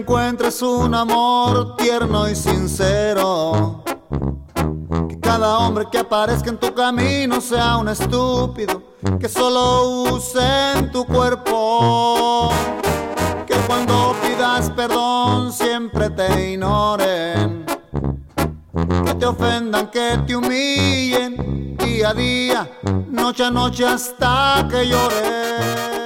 encuentres un amor tierno y sincero. Que cada hombre que aparezca en tu camino sea un estúpido que solo use en tu cuerpo. Que cuando pidas perdón siempre te ignoren. Que te ofendan, que te humillen día a día, noche a noche hasta que llores.